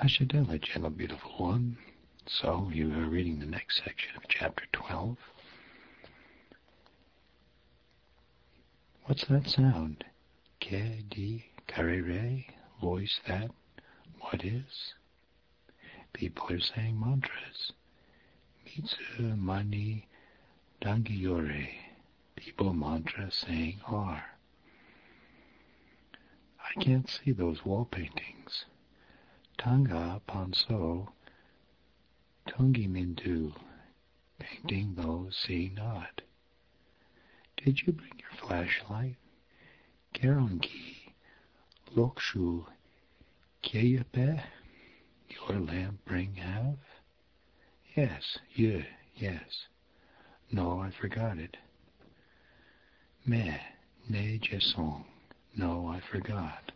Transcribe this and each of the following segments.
Ashadela, gentle, beautiful one. So, you are reading the next section of chapter 12. What's that sound? Que di carere? Voice that? What is? People are saying mantras. Mitsu mani dangiore. People mantra saying are. I can't see those wall paintings. Tanga panso tungi mindu. Painting those see not. Did you bring your flashlight? Kerongi lokshu kyepe. Your lamp bring have? Yes, yes. No, I forgot it. Me, ne jesong. No, I forgot.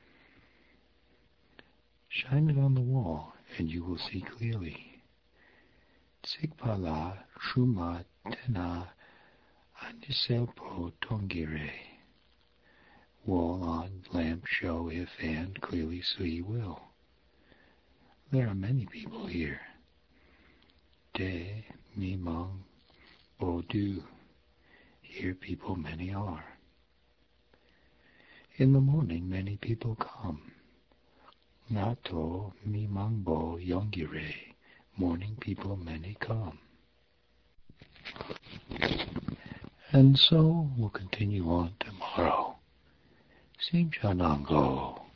Shine it on the wall, and you will see clearly. Tsikpala shuma tena aniselpo tongire. Wall on lamp show if and clearly see will. There are many people here. De mimang bodu. Here people many are. In the morning many people come. Nato mimangbo yongire. Morning people many come. And so we'll continue on tomorrow. Simchanango.